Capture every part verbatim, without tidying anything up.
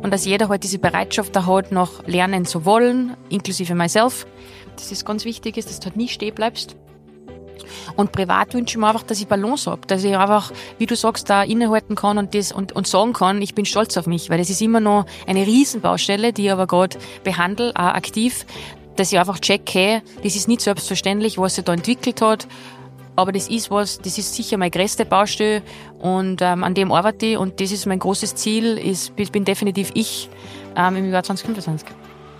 und dass jeder halt diese Bereitschaft da hat, noch lernen zu wollen, inklusive myself. Das ist ganz wichtig, ist, dass du halt nie stehen bleibst. Und privat wünsche ich mir einfach, dass ich Balance habe, dass ich einfach, wie du sagst, da innehalten kann und das und, und sagen kann, ich bin stolz auf mich, weil das ist immer noch eine Riesenbaustelle, die ich aber gerade behandle, auch aktiv, dass ich einfach check, hey, das ist nicht selbstverständlich, was sich da entwickelt hat, aber das ist was, das ist sicher meine größte Baustelle und ähm, an dem arbeite ich und das ist mein großes Ziel, ist, bin definitiv ich ähm, im Jahr zwanzig fünfundzwanzig.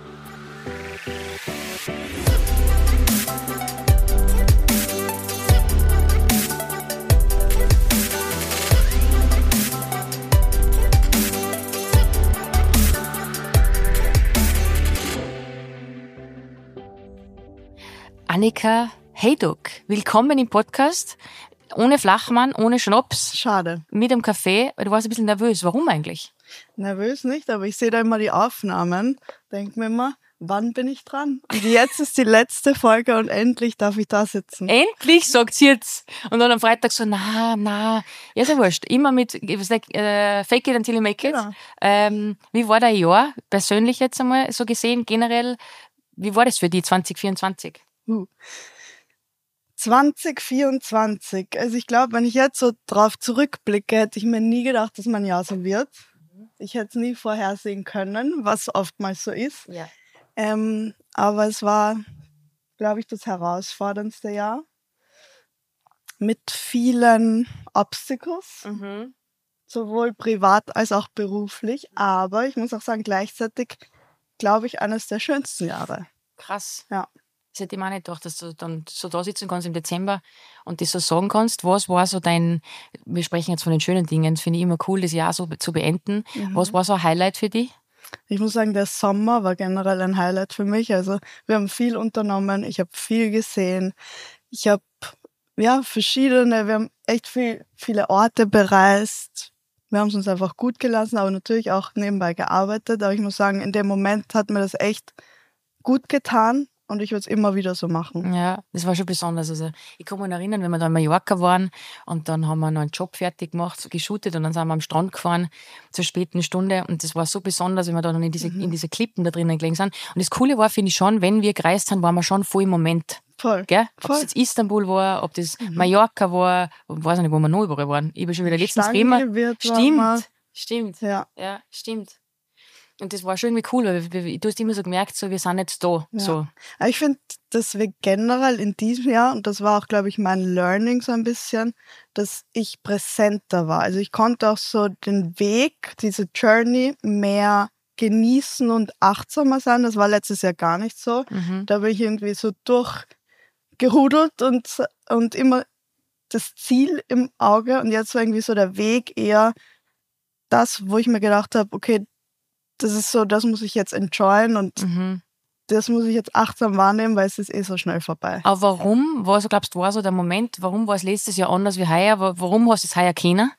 Annika Hejduk, willkommen im Podcast. Ohne Flachmann, ohne Schnaps. Schade. Mit dem Kaffee. Du warst ein bisschen nervös. Warum eigentlich? Nervös nicht, aber ich sehe da immer die Aufnahmen. Denke mir immer, wann bin ich dran? Und jetzt ist die letzte Folge und endlich darf ich da sitzen. Endlich, sagt sie jetzt. Und dann am Freitag so, na, na. Ja, ist ja wurscht. Immer mit äh, fake it until you make it. Genau. Ähm, wie war dein Jahr persönlich jetzt einmal so gesehen, generell? Wie war das für die zwanzig vierundzwanzig? Uh. zwanzig vierundzwanzig. Also ich glaube, wenn ich jetzt so drauf zurückblicke, hätte ich mir nie gedacht, dass mein Jahr so wird. Ich hätte es nie vorhersehen können, was oftmals so ist. Ja. Ähm, aber es war, glaube ich, das herausforderndste Jahr. Mit vielen Obstacles, Mhm. sowohl privat als auch beruflich. Aber ich muss auch sagen, gleichzeitig, glaube ich, eines der schönsten Jahre. Krass. Ja. Das hätte ich mir auch nicht gedacht, dass du dann so da sitzen kannst im Dezember und das so sagen kannst. Was war so dein, wir sprechen jetzt von den schönen Dingen, finde ich immer cool, das Jahr so zu beenden. Mhm. Was war so ein Highlight für dich? Ich muss sagen, der Sommer war generell ein Highlight für mich. Also wir haben viel unternommen, ich habe viel gesehen. Ich habe ja verschiedene, wir haben echt viel, viele Orte bereist. Wir haben es uns einfach gut gelassen, aber natürlich auch nebenbei gearbeitet. Aber ich muss sagen, in dem Moment hat mir das echt gut getan. Und ich würde es immer wieder so machen. Ja, das war schon besonders. Also ich kann mich erinnern, wenn wir da in Mallorca waren und dann haben wir noch einen Job fertig gemacht, geshootet und dann sind wir am Strand gefahren zur späten Stunde und das war so besonders, wenn wir da noch in diese, mhm. in diese Klippen da drinnen gelegen sind. Und das Coole war, finde ich schon, wenn wir gereist haben, waren wir schon voll im Moment. Voll. Gell? Ob Voll. es jetzt Istanbul war, ob das mhm. Mallorca war, ich weiß nicht, wo wir noch überall waren. Ich habe schon wieder letztens immer. Stimmt, stimmt. Ja. ja, stimmt. Und das war schon irgendwie cool, weil du hast immer so gemerkt, so, wir sind jetzt da. Ja. So. Ich finde, dass wir generell in diesem Jahr, und das war auch, glaube ich, mein Learning so ein bisschen, dass ich präsenter war. Also ich konnte auch so den Weg, diese Journey mehr genießen und achtsamer sein. Das war letztes Jahr gar nicht so. Mhm. Da bin ich irgendwie so durchgerudelt und, und immer das Ziel im Auge. Und jetzt war irgendwie so der Weg eher das, wo ich mir gedacht habe, okay, das ist so, das muss ich jetzt enjoyen und mhm. das muss ich jetzt achtsam wahrnehmen, weil es ist eh so schnell vorbei. Aber warum, war so, glaubst du, war so der Moment, warum war es letztes Jahr anders wie heuer? Warum hast du es heuer kennen?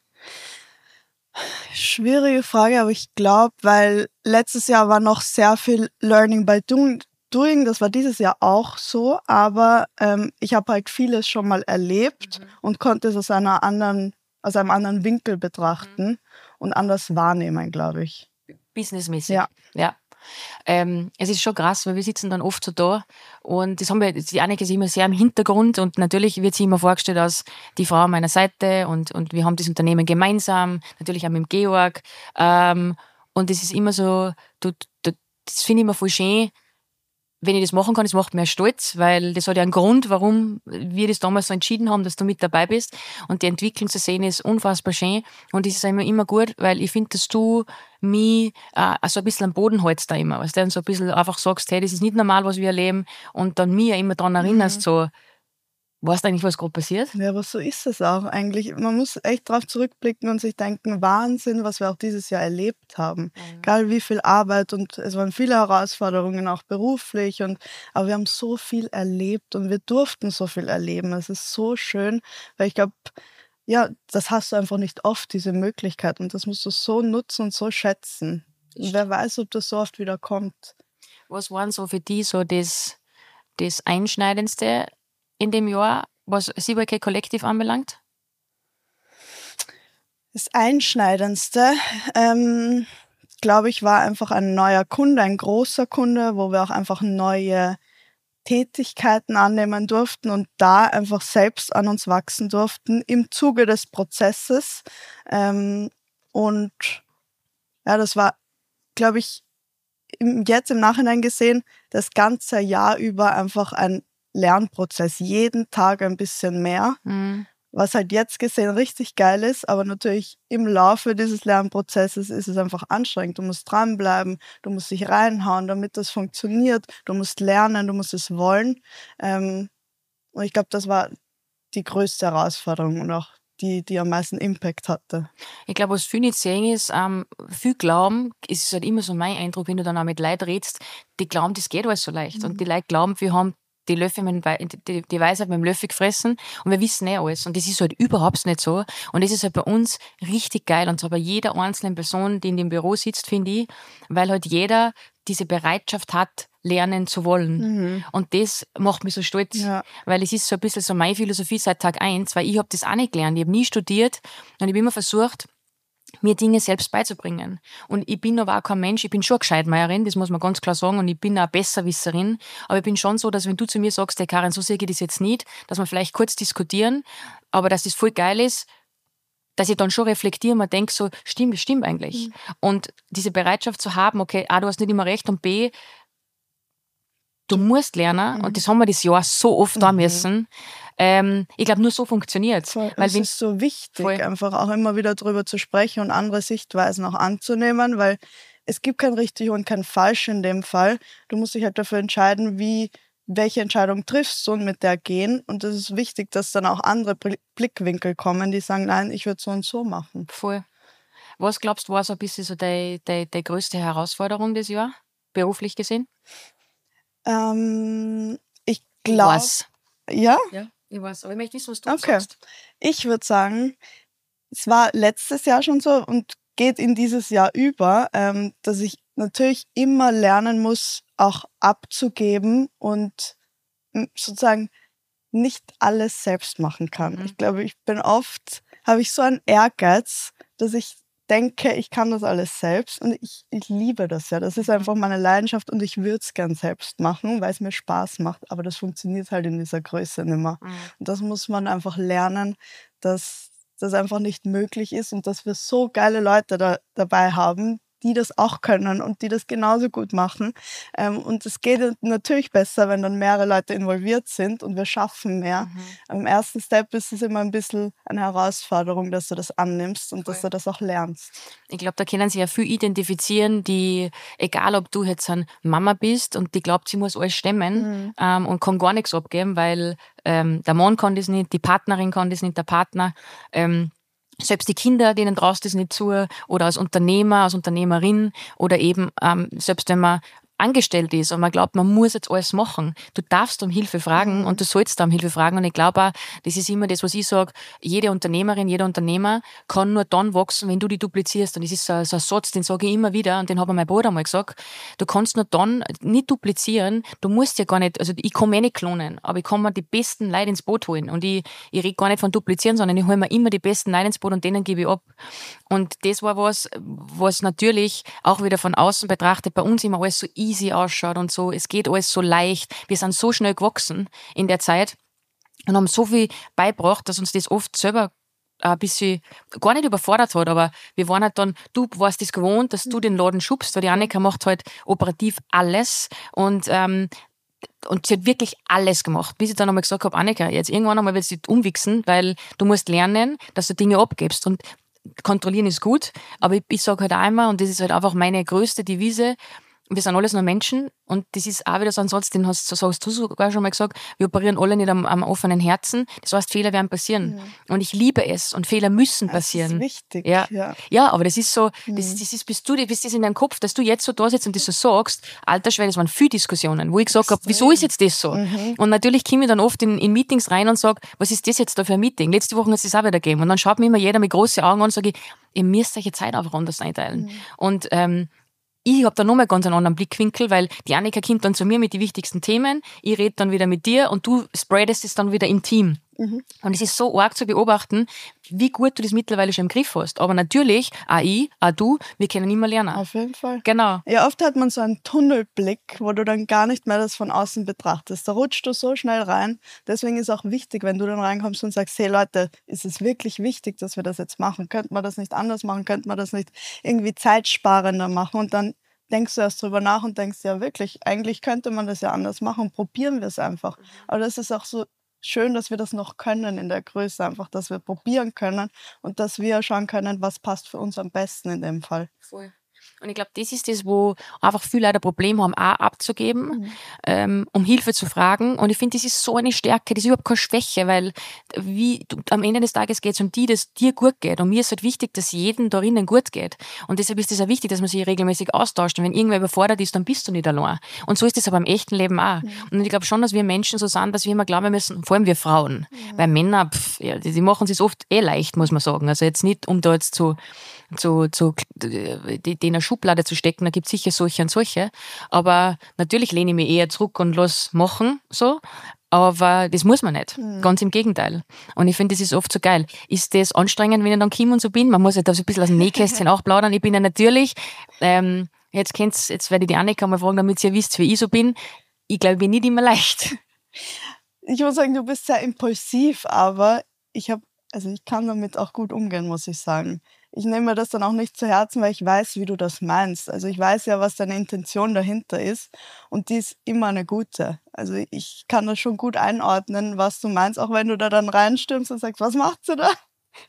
Schwierige Frage, aber ich glaube, weil letztes Jahr war noch sehr viel Learning by Doing, das war dieses Jahr auch so, aber ähm, ich habe halt vieles schon mal erlebt mhm. und konnte es aus einer anderen, aus einem anderen Winkel betrachten mhm. und anders wahrnehmen, glaube ich. Businessmäßig. Ja. ja. Ähm, es ist schon krass, weil wir sitzen dann oft so da und das haben wir, die Annika ist immer sehr im Hintergrund und natürlich wird sie immer vorgestellt als die Frau an meiner Seite und, und wir haben das Unternehmen gemeinsam, natürlich auch mit dem Georg ähm, und es ist immer so, du, du, das finde ich immer voll schön, wenn ich das machen kann, das macht mir stolz, weil das hat ja einen Grund, warum wir das damals so entschieden haben, dass du mit dabei bist. Und die Entwicklung zu sehen ist unfassbar schön. Und das ist immer, immer gut, weil ich finde, dass du mich äh, so ein bisschen am Boden hältst da immer. Weißt du, und so ein bisschen einfach sagst, hey, das ist nicht normal, was wir erleben. Und dann mir immer daran erinnerst, mhm. so, weißt du eigentlich, was gerade passiert? Ja, aber so ist es auch eigentlich. Man muss echt drauf zurückblicken und sich denken, Wahnsinn, was wir auch dieses Jahr erlebt haben. Mhm. Egal wie viel Arbeit und es waren viele Herausforderungen, auch beruflich. Und, aber wir haben so viel erlebt und wir durften so viel erleben. Es ist so schön, weil ich glaube, ja, das hast du einfach nicht oft, diese Möglichkeit. Und das musst du so nutzen und so schätzen. Und wer weiß, ob das so oft wieder kommt. Was waren so für dich so das, das Einschneidendste in dem Jahr, was C Y K Collective anbelangt? Das Einschneidendste, ähm, glaube ich, war einfach ein neuer Kunde, ein großer Kunde, wo wir auch einfach neue Tätigkeiten annehmen durften und da einfach selbst an uns wachsen durften im Zuge des Prozesses. Ähm, und ja, das war, glaube ich, im, jetzt im Nachhinein gesehen, das ganze Jahr über einfach ein Lernprozess, jeden Tag ein bisschen mehr, Mhm. was halt jetzt gesehen richtig geil ist, aber natürlich im Laufe dieses Lernprozesses ist es einfach anstrengend. Du musst dranbleiben, du musst dich reinhauen, damit das funktioniert, du musst lernen, du musst es wollen. Ähm, und ich glaube, das war die größte Herausforderung und auch die, die am meisten Impact hatte. Ich glaube, was viele nicht sehen ist, ähm, viel glauben, es ist halt immer so mein Eindruck, wenn du dann auch mit Leuten redest, die glauben, das geht alles so leicht. Mhm. Und die Leute glauben, wir haben die Löffel mit dem Wei- die, die Weisheit mit dem Löffel gefressen und wir wissen eh alles. Und das ist halt überhaupt nicht so. Und das ist halt bei uns richtig geil. Und zwar bei jeder einzelnen Person, die in dem Büro sitzt, finde ich, weil halt jeder diese Bereitschaft hat, lernen zu wollen. Mhm. Und das macht mich so stolz, Ja. weil es ist so ein bisschen so meine Philosophie seit Tag eins, weil ich habe das auch nicht gelernt. Ich habe nie studiert und ich habe immer versucht, mir Dinge selbst beizubringen. Und ich bin aber auch kein Mensch, ich bin schon eine Gescheitmeierin, das muss man ganz klar sagen, und ich bin auch Besserwisserin, aber ich bin schon so, dass wenn du zu mir sagst, hey Karin, so sehe ich das jetzt nicht, dass wir vielleicht kurz diskutieren, aber dass das voll geil ist, dass ich dann schon reflektiere und mir denke so, stimmt, das stimmt eigentlich. Mhm. Und diese Bereitschaft zu haben, okay, A, du hast nicht immer recht und B, du musst lernen, Mhm. und das haben wir das Jahr so oft da Mhm. müssen. Ähm, ich glaube, nur so funktioniert es. Voll. Weil Es wenn, ist so wichtig, voll. einfach auch immer wieder drüber zu sprechen und andere Sichtweisen auch anzunehmen, weil es gibt kein richtig und kein falsch in dem Fall. Du musst dich halt dafür entscheiden, wie, welche Entscheidung triffst du und mit der gehen. Und es ist wichtig, dass dann auch andere Bl- Blickwinkel kommen, die sagen, nein, ich würde so und so machen. Voll. Was glaubst du, war so ein bisschen so die, die, die größte Herausforderung des Jahr, beruflich gesehen? Ähm, ich Ich glaube, weiß. ja, Ja, ich weiß. Aber ich möchte wissen, was du okay. sagst. Ich würde sagen, es war letztes Jahr schon so und geht in dieses Jahr über, ähm, dass ich natürlich immer lernen muss, auch abzugeben und m, sozusagen nicht alles selbst machen kann. Mhm. Ich glaube, ich bin oft, habe ich so einen Ehrgeiz, dass ich denke, ich kann das alles selbst und ich, ich liebe das ja. Das ist Mhm. einfach meine Leidenschaft und ich würde es gern selbst machen, weil es mir Spaß macht, aber das funktioniert halt in dieser Größe nicht mehr. Mhm. Und das muss man einfach lernen, dass das einfach nicht möglich ist und dass wir so geile Leute da, dabei haben, die das auch können und die das genauso gut machen. Ähm, und es geht natürlich besser, wenn dann mehrere Leute involviert sind und wir schaffen mehr. Mhm. Im ersten Step ist es immer ein bisschen eine Herausforderung, dass du das annimmst und Voll. dass du das auch lernst. Ich glaube, da können sich ja viel identifizieren, die, egal ob du jetzt eine Mama bist und die glaubt, sie muss alles stemmen Mhm. ähm, und kann gar nichts abgeben, weil ähm, der Mann kann das nicht, die Partnerin kann das nicht, der Partner. Ähm, selbst die Kinder, denen traust das nicht zu, oder als Unternehmer, als Unternehmerin, oder eben ähm, selbst wenn man angestellt ist und man glaubt, man muss jetzt alles machen. Du darfst um Hilfe fragen Mhm. und du sollst da um Hilfe fragen. Und ich glaube auch, das ist immer das, was ich sage, jede Unternehmerin, jeder Unternehmer kann nur dann wachsen, wenn du die duplizierst. Und das ist so, so ein Satz, den sage ich immer wieder und den hat mir mein Bruder mal gesagt. Du kannst nur dann nicht duplizieren, du musst ja gar nicht, also ich kann mich nicht klonen, aber ich kann mir die besten Leute ins Boot holen. Und ich, ich rede gar nicht von duplizieren, sondern ich hole mir immer die besten Leute ins Boot und denen gebe ich ab. Und das war was, was natürlich auch wieder von außen betrachtet bei uns immer alles so easy ausschaut und so. Es geht alles so leicht. Wir sind so schnell gewachsen in der Zeit und haben so viel beigebracht, dass uns das oft selber ein bisschen gar nicht überfordert hat, aber wir waren halt dann, du warst das gewohnt, dass du den Laden schubst, weil die Annika macht halt operativ alles und ähm, und sie hat wirklich alles gemacht, bis ich dann einmal gesagt habe, Annika, jetzt irgendwann einmal wird sie umwichsen, weil du musst lernen, dass du Dinge abgibst. Und kontrollieren ist gut, aber ich, ich sage halt auch immer, und das ist halt einfach meine größte Devise, wir sind alles nur Menschen und das ist auch wieder so ein Satz, den hast, so hast du sogar schon mal gesagt, wir operieren alle nicht am, am offenen Herzen, das heißt, Fehler werden passieren. Mhm. Und ich liebe es und Fehler müssen Das passieren. ist wichtig. Ja. Ja. Ja, aber das ist so, das, Mhm. das ist, bist du, bist das in deinem Kopf, dass du jetzt so da sitzt und das so sagst, alter Schwede, das waren viele Diskussionen, wo ich gesagt habe, wieso ist jetzt das so? Mhm. Und natürlich komme ich dann oft in, in Meetings rein und sage, was ist das jetzt da für ein Meeting? Letzte Woche hat es das auch wieder gegeben. Und dann schaut mir immer jeder mit großen Augen an und sage ich, ihr müsst euch Zeit einfach anders einteilen. Mhm. Und ähm, ich habe da nochmal ganz einen anderen Blickwinkel, weil die Annika kommt dann zu mir mit den wichtigsten Themen, ich rede dann wieder mit dir und du spreadest es dann wieder im Team. Mhm. Und es ist so arg zu beobachten, wie gut du das mittlerweile schon im Griff hast. Aber natürlich, auch ich, auch du, wir können immer lernen. Auf jeden Fall. Genau. Ja, oft hat man so einen Tunnelblick, wo du dann gar nicht mehr das von außen betrachtest. Da rutscht du so schnell rein. Deswegen ist auch wichtig, wenn du dann reinkommst und sagst, hey Leute, ist es wirklich wichtig, dass wir das jetzt machen? Könnte man das nicht anders machen? Könnte man das nicht irgendwie zeitsparender machen? Und dann denkst du erst drüber nach und denkst, ja wirklich, eigentlich könnte man das ja anders machen. Probieren wir es einfach. Aber das ist auch so schön, dass wir das noch können in der Größe, einfach, dass wir probieren können und dass wir schauen können, was passt für uns am besten in dem Fall. Voll. Und ich glaube, das ist das, wo einfach viele Leute ein Problem haben, auch abzugeben, Mhm. ähm, um Hilfe zu fragen. Und ich finde, das ist so eine Stärke, das ist überhaupt keine Schwäche, weil wie du, am Ende des Tages geht es um die, dass dir gut geht. Und mir ist halt wichtig, dass jedem darinnen gut geht. Und deshalb ist es auch wichtig, dass man sich regelmäßig austauscht. Und wenn irgendwer überfordert ist, dann bist du nicht allein. Und so ist es aber im echten Leben auch. Mhm. Und ich glaube schon, dass wir Menschen so sind, dass wir immer glauben müssen, vor allem wir Frauen. Mhm. Weil Männer, pff, ja, die, die machen es oft eh leicht, muss man sagen. Also jetzt nicht, um da jetzt zu zu, zu die, die in eine Schublade zu stecken, da gibt es sicher solche und solche. Aber natürlich lehne ich mich eher zurück und lass machen, so. Aber das muss man nicht. Mhm. Ganz im Gegenteil. Und ich finde, das ist oft so geil. Ist das anstrengend, wenn ich dann komme und so bin? Man muss ja da so ein bisschen aus dem Nähkästchen auch plaudern. Ich bin ja natürlich, ähm, jetzt kennt's, jetzt werde ich die Annika mal fragen, damit ihr wisst, wie ich so bin. Ich glaube, ich bin nicht immer leicht. Ich muss sagen, du bist sehr impulsiv, aber ich habe, also ich kann damit auch gut umgehen, muss ich sagen. Ich nehme mir das dann auch nicht zu Herzen, weil ich weiß, wie du das meinst. Also ich weiß ja, was deine Intention dahinter ist und die ist immer eine gute. Also ich kann das schon gut einordnen, was du meinst, auch wenn du da dann reinstürmst und sagst, was macht sie da?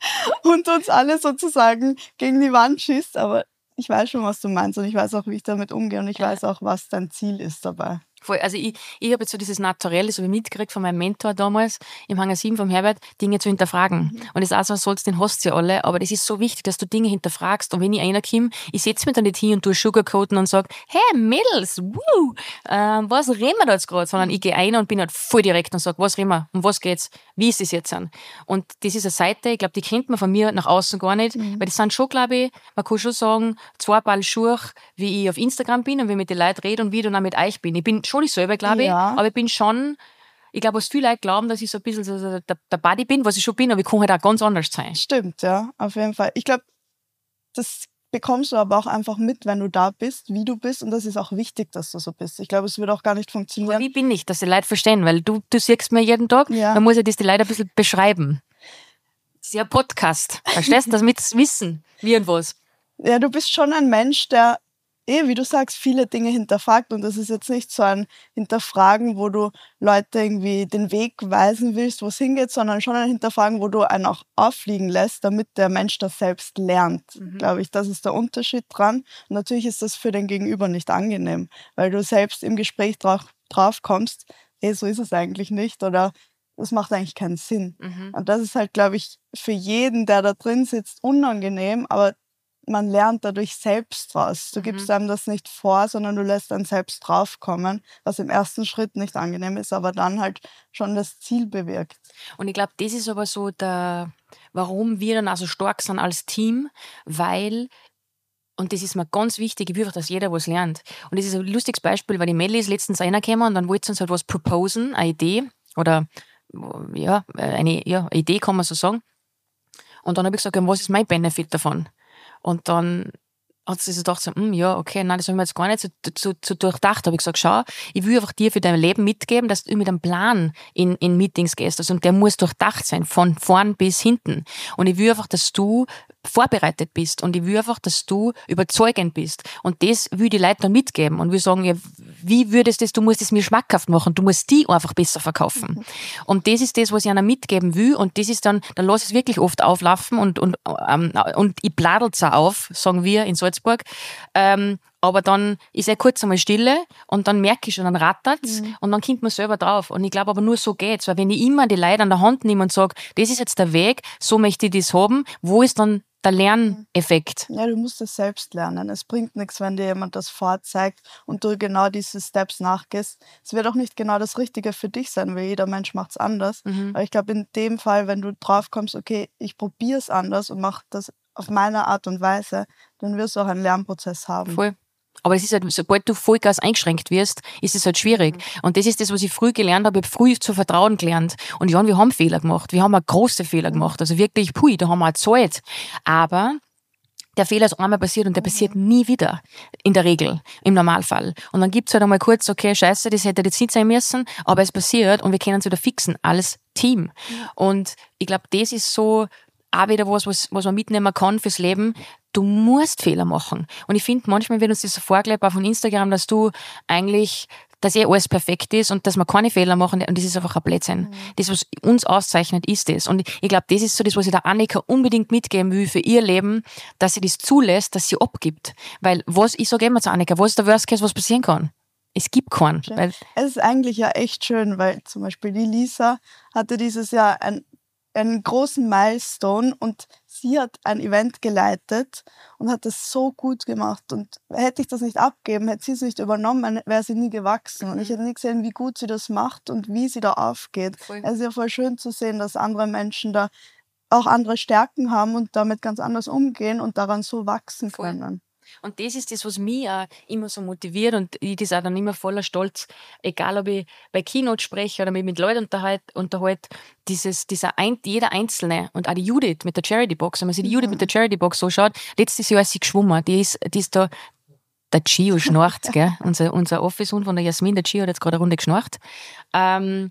Und uns alle sozusagen gegen die Wand schießt, aber ich weiß schon, was du meinst und ich weiß auch, wie ich damit umgehe und ich weiß auch, was dein Ziel ist dabei. Voll. Also ich, ich habe jetzt so dieses Naturelle, so wie mitgekriegt von meinem Mentor damals im Hangar sieben vom Herbert, Dinge zu hinterfragen. Mhm. Und das ist auch so, sollst, den hast du ja alle, aber das ist so wichtig, dass du Dinge hinterfragst. Und wenn ich einer komme, ich setze mich dann nicht hin und tue Sugarcoaten und sage, hey Mädels, woo, äh, was reden wir da jetzt gerade? Sondern ich gehe ein und bin halt voll direkt und sage, was reden wir, um was geht's, wie ist das jetzt an? Und das ist eine Seite, ich glaube, die kennt man von mir nach außen gar nicht, mhm. weil das sind schon, glaube ich, man kann schon sagen, zwei Paar Schuhe, wie ich auf Instagram bin und wie ich mit den Leuten rede und wie ich dann auch mit euch bin. Ich bin schon nicht selber, glaube ich, Ja. aber ich bin schon, ich glaube, was viele Leute glauben, dass ich so ein bisschen so der, der Buddy bin, was ich schon bin, aber ich kann halt auch ganz anders sein. Stimmt, ja, auf jeden Fall. Ich glaube, das bekommst du aber auch einfach mit, wenn du da bist, wie du bist und das ist auch wichtig, dass du so bist. Ich glaube, es wird auch gar nicht funktionieren. Aber wie bin ich, dass die Leute verstehen, weil du, du siehst mir jeden Tag, ja. dann muss ich das die Leute ein bisschen beschreiben. Das ist ja ein Podcast, verstehst du, damit sie wissen, wie und was. Ja, du bist schon ein Mensch, der eh, wie du sagst, viele Dinge hinterfragt und das ist jetzt nicht so ein Hinterfragen, wo du Leute irgendwie den Weg weisen willst, wo es hingeht, sondern schon ein Hinterfragen, wo du einen auch auffliegen lässt, damit der Mensch das selbst lernt. Mhm. Glaube ich, das ist der Unterschied dran. Und natürlich ist das für den Gegenüber nicht angenehm, weil du selbst im Gespräch drauf, drauf kommst, eh, so ist es eigentlich nicht oder das macht eigentlich keinen Sinn. Mhm. Und das ist halt, glaube ich, für jeden, der da drin sitzt, unangenehm, aber man lernt dadurch selbst was. Du mhm. gibst einem das nicht vor, sondern du lässt dann selbst draufkommen, was im ersten Schritt nicht angenehm ist, aber dann halt schon das Ziel bewirkt. Und ich glaube, das ist aber so der, warum wir dann auch so stark sind als Team, weil, und das ist mir ganz wichtig, ich will einfach, dass jeder was lernt. Und das ist ein lustiges Beispiel, weil die Melli ist letztens reingekommen und dann wollte sie uns halt was proposen, eine Idee, oder ja, eine ja, Idee kann man so sagen. Und dann habe ich gesagt, was ist mein Benefit davon? Und dann hat sie so gedacht, so, hm, ja, okay, nein, das habe ich mir jetzt gar nicht so, so, so durchdacht. Da habe ich gesagt, schau, ich will einfach dir für dein Leben mitgeben, dass du mit einem Plan in, in Meetings gehst. Also, und der muss durchdacht sein, von vorn bis hinten. Und ich will einfach, dass du vorbereitet bist. Und ich will einfach, dass du überzeugend bist. Und das will die Leute dann mitgeben. Und wir sagen, ja, wie würdest du das, du musst es mir schmackhaft machen. Du musst die einfach besser verkaufen. Mhm. Und das ist das, was ich einer mitgeben will. Und das ist dann, dann lass ich es wirklich oft auflaufen und, und, ähm, und ich bladel's auch auf, sagen wir in Salzburg. Ähm, aber dann ist er kurz einmal Stille und dann merke ich schon, dann rattert's mhm. und dann kommt man selber drauf. Und ich glaube aber nur so geht's, weil wenn ich immer die Leute an der Hand nehme und sage, das ist jetzt der Weg, so möchte ich das haben, wo ist dann der Lerneffekt? Ja, du musst es selbst lernen. Es bringt nichts, wenn dir jemand das vorzeigt und du genau diese Steps nachgehst. Es wird auch nicht genau das Richtige für dich sein, weil jeder Mensch macht es anders. Mhm. Aber ich glaube, in dem Fall, wenn du drauf kommst, okay, ich probiere es anders und mache das auf meine Art und Weise, dann wirst du auch einen Lernprozess haben. Voll. Aber es ist halt, sobald du Vollgas eingeschränkt wirst, ist es halt schwierig. Mhm. Und das ist das, was ich früh gelernt habe. Ich habe früh zu vertrauen gelernt. Und ja, wir haben Fehler gemacht. Wir haben auch große Fehler mhm. gemacht. Also wirklich, pui, da haben wir auch gezahlt. Aber der Fehler ist einmal passiert und der mhm. passiert nie wieder. In der Regel. Im Normalfall. Und dann gibt's halt einmal kurz, okay, scheiße, das hätte jetzt nicht sein müssen. Aber es passiert und wir können es wieder fixen. Alles Team. Mhm. Und ich glaube, das ist so auch wieder was, was, was man mitnehmen kann fürs Leben. Du musst Fehler machen. Und ich finde, manchmal wird uns das so vorgelebt, auch von Instagram, dass du eigentlich, dass eh alles perfekt ist und dass wir keine Fehler machen. Und das ist einfach ein Blödsinn. Mhm. Das, was uns auszeichnet, ist das. Und ich glaube, das ist so das, was ich der Annika unbedingt mitgeben will für ihr Leben, dass sie das zulässt, dass sie abgibt. Weil, was, ich sage immer zu Annika, was ist der Worst Case, was passieren kann? Es gibt keinen. Weil es ist eigentlich ja echt schön, weil zum Beispiel die Lisa hatte dieses Jahr ein einen großen Milestone und sie hat ein Event geleitet und hat das so gut gemacht. Und hätte ich das nicht abgeben, hätte sie es nicht übernommen, wäre sie nie gewachsen. Und ich hätte nie gesehen, wie gut sie das macht und wie sie da aufgeht. Voll. Es ist ja voll schön zu sehen, dass andere Menschen da auch andere Stärken haben und damit ganz anders umgehen und daran so wachsen können. Voll. Und das ist das, was mich auch immer so motiviert und ich das auch dann immer voller Stolz, egal ob ich bei Keynote spreche oder mich mit Leuten unterhalte, unterhalte dieses, dieser ein, jeder Einzelne und auch die Judith mit der Charity Box, wenn man sich die Judith mhm. mit der Charity Box so schaut, letztes Jahr ist sie geschwommen, die ist, die ist da, der Gio schnarcht, gell, unser, unser Office-Hund von der Jasmin, der Gio hat jetzt gerade eine Runde geschnarcht, ähm,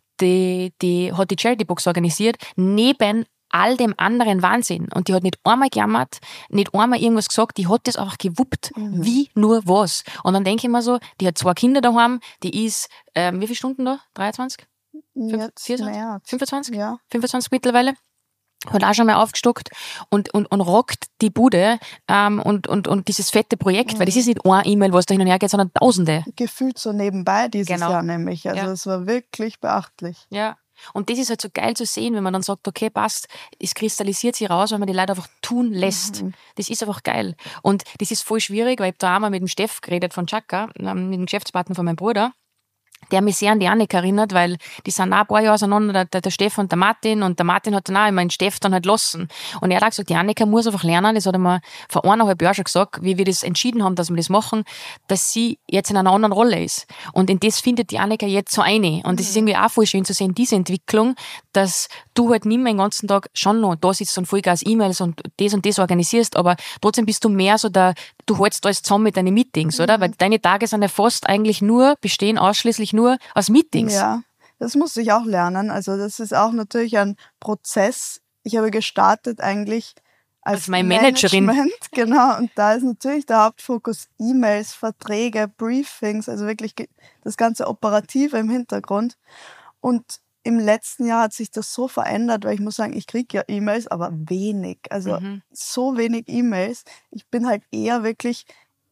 die, die hat die Charity Box organisiert, neben all dem anderen Wahnsinn. Und die hat nicht einmal gejammert, nicht einmal irgendwas gesagt, die hat das einfach gewuppt. Mhm. Wie nur was. Und dann denke ich mir so, die hat zwei Kinder daheim, die ist, ähm, wie viele Stunden da? dreiundzwanzig? Jetzt vierundzwanzig? Mehr. fünfundzwanzig? Ja. fünfundzwanzig mittlerweile. Hat auch schon mal aufgestockt und, und, und rockt die Bude ähm, und, und, und dieses fette Projekt, mhm. weil das ist nicht ein E-Mail, was da hin und her geht, sondern Tausende. Gefühlt so nebenbei dieses genau. Jahr nämlich. Also es ja. war wirklich beachtlich. Ja. Und das ist halt so geil zu sehen, wenn man dann sagt, okay, passt, es kristallisiert sich raus, weil man die Leute einfach tun lässt. Mhm. Das ist einfach geil. Und das ist voll schwierig, weil ich habe da einmal mit dem Steff geredet von Chaka, mit dem Geschäftspartner von meinem Bruder, der mich sehr an die Annika erinnert, weil die sind auch ein paar Jahre auseinander, der, der Steff und der Martin, und der Martin hat dann auch immer den Steff dann halt lassen. Und er hat auch gesagt, die Annika muss einfach lernen, das hat er mir vor eineinhalb Jahren schon gesagt, wie wir das entschieden haben, dass wir das machen, dass sie jetzt in einer anderen Rolle ist. Und in das findet die Annika jetzt so eine. Und das ist irgendwie auch voll schön zu sehen, diese Entwicklung, dass du halt nicht mehr den ganzen Tag schon noch da sitzt und Vollgas E-Mails und das und das organisierst, aber trotzdem bist du mehr so der, du hältst alles zusammen mit deinen Meetings, oder? Mhm. Weil deine Tage sind ja fast eigentlich nur, bestehen ausschließlich nur aus Meetings. Ja, das muss ich auch lernen. Also das ist auch natürlich ein Prozess. Ich habe gestartet eigentlich als, als meine Managerin. Management, genau, und da ist natürlich der Hauptfokus E-Mails, Verträge, Briefings, also wirklich das ganze Operative im Hintergrund. Und im letzten Jahr hat sich das so verändert, weil ich muss sagen, ich kriege ja E-Mails, aber wenig. Also mhm. so wenig E-Mails. Ich bin halt eher wirklich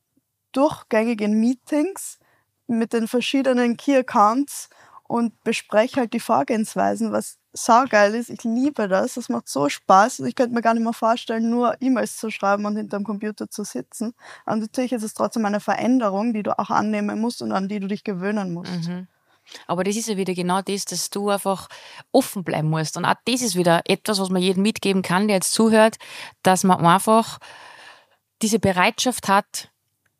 durchgängig in Meetings mit den verschiedenen Key-Accounts und bespreche halt die Vorgehensweisen, was saugeil ist. Ich liebe das. Das macht so Spaß. Ich könnte mir gar nicht mehr vorstellen, nur E-Mails zu schreiben und hinterm Computer zu sitzen. Aber natürlich ist es trotzdem eine Veränderung, die du auch annehmen musst und an die du dich gewöhnen musst. Mhm. Aber das ist ja wieder genau das, dass du einfach offen bleiben musst. Und auch das ist wieder etwas, was man jedem mitgeben kann, der jetzt zuhört, dass man einfach diese Bereitschaft hat,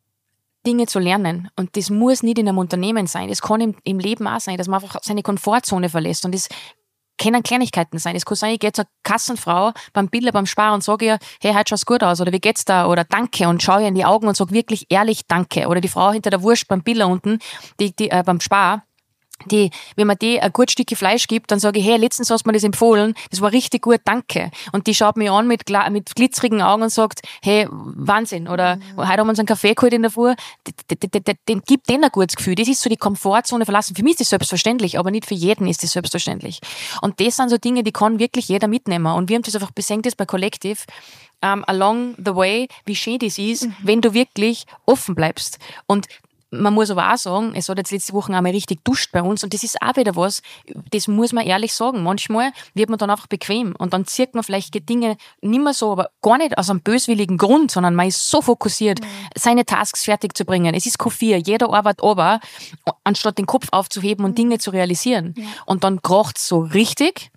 Dinge zu lernen. Und das muss nicht in einem Unternehmen sein. Das kann im, im Leben auch sein, dass man einfach seine Komfortzone verlässt. Und das können Kleinigkeiten sein. Es kann sein, ich gehe zur Kassenfrau beim Biller, beim Spar und sage ihr, hey, heute schaut's gut aus, oder wie geht's da, oder danke, und schaue ihr in die Augen und sage wirklich ehrlich danke. Oder die Frau hinter der Wurst beim Biller unten, die, die, äh, beim Spar, die, wenn man die ein gutes Stückchen Fleisch gibt, dann sage ich, hey, letztens hast du mir das empfohlen, das war richtig gut, danke. Und die schaut mich an mit, mit glitzerigen Augen und sagt, hey, Wahnsinn. Oder mhm. heute haben wir uns einen Kaffee geholt in der Früh, den, den, den gibt denen ein gutes Gefühl. Das ist so die Komfortzone verlassen. Für mich ist das selbstverständlich, aber nicht für jeden ist das selbstverständlich. Und das sind so Dinge, die kann wirklich jeder mitnehmen. Und wir haben das einfach besenkt, das bei Collective, um, along the way, wie schön das ist, mhm. wenn du wirklich offen bleibst. Und man muss aber auch sagen, es hat jetzt letzte Woche einmal richtig duscht bei uns, und das ist auch wieder was, das muss man ehrlich sagen. Manchmal wird man dann einfach bequem und dann zieht man vielleicht Dinge nicht mehr so, aber gar nicht aus einem böswilligen Grund, sondern man ist so fokussiert, mhm. seine Tasks fertig zu bringen. Es ist Q vier, jeder arbeitet aber, anstatt den Kopf aufzuheben und mhm. Dinge zu realisieren. Ja. Und dann kracht's so richtig,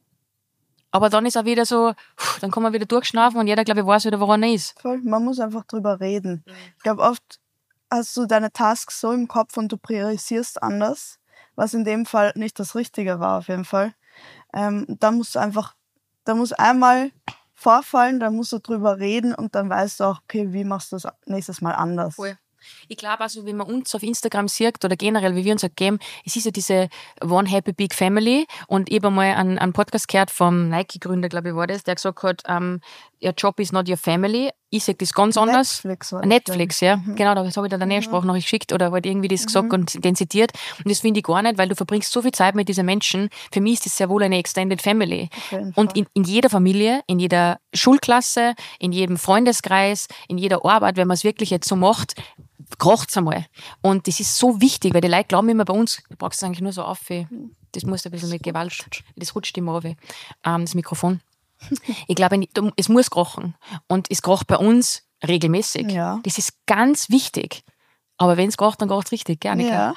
aber dann ist auch wieder so, dann kann man wieder durchschnaufen und jeder, glaube ich, weiß wieder, woran er ist. Voll, man muss einfach drüber reden. Mhm. Ich glaube, oft hast du deine Tasks so im Kopf und du priorisierst anders, was in dem Fall nicht das Richtige war auf jeden Fall. Ähm, da musst du einfach, da muss einmal vorfallen, dann musst du drüber reden und dann weißt du auch, okay, wie machst du das nächstes Mal anders. Voll. Ich glaube also, wenn man uns auf Instagram sieht oder generell, wie wir uns ergeben, es ist ja diese One Happy Big Family und ich habe einmal einen, einen Podcast gehört vom Nike-Gründer, glaube ich, war das, der gesagt hat, um, your job is not your family. Ich sage das ganz anders. Netflix war das, Netflix, ja. Mhm. Genau, da habe ich dann eine Mhm. Sprachnachricht geschickt oder halt irgendwie das Mhm. gesagt und den zitiert. Und das finde ich gar nicht, weil du verbringst so viel Zeit mit diesen Menschen. Für mich ist das sehr wohl eine Extended Family. Auf jeden Und Fall. in, in jeder Familie, in jeder Schulklasse, in jedem Freundeskreis, in jeder Arbeit, wenn man es wirklich jetzt so macht, kracht's einmal. Und das ist so wichtig, weil die Leute glauben immer bei uns, du brauchst es eigentlich nur so auf, das muss ein bisschen mit Gewalt, das rutscht immer auf, ähm, das Mikrofon. Ich glaube, es muss krachen. Und es kracht bei uns regelmäßig. Ja. Das ist ganz wichtig. Aber wenn es kracht, dann kracht es richtig, gerne. Ja.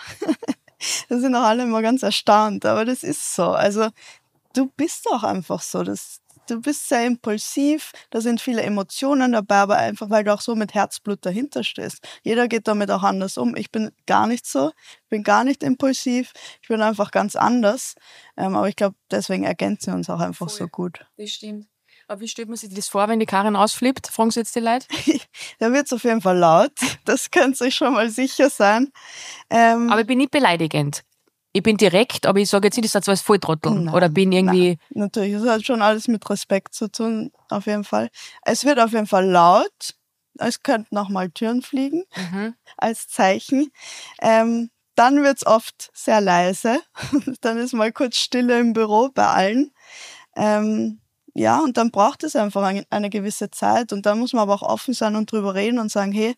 Da sind auch alle immer ganz erstaunt, aber das ist so. Also du bist auch einfach so. Das, du bist sehr impulsiv, da sind viele Emotionen dabei, aber einfach, weil du auch so mit Herzblut dahinter stehst. Jeder geht damit auch anders um. Ich bin gar nicht so, ich bin gar nicht impulsiv, ich bin einfach ganz anders. Ähm, aber ich glaube, deswegen ergänzen wir uns auch einfach Voll. so gut. Das stimmt. Aber wie stellt man sich das vor, wenn die Karin ausflippt? Fragen Sie jetzt die Leute? Da wird es auf jeden Fall laut, das könnt ihr euch schon mal sicher sein. Ähm, Aber ich bin nicht beleidigend. Ich bin direkt, aber ich sage jetzt nicht, das ist so als Volltrottel. Nein, Oder bin irgendwie... Nein, natürlich, es hat schon alles mit Respekt zu tun, auf jeden Fall. Es wird auf jeden Fall laut, es könnten auch mal Türen fliegen, Mhm. als Zeichen. Ähm, dann wird es oft sehr leise, dann ist mal kurz Stille im Büro bei allen. Ähm, ja, und dann braucht es einfach eine, eine gewisse Zeit und dann muss man aber auch offen sein und drüber reden und sagen, hey,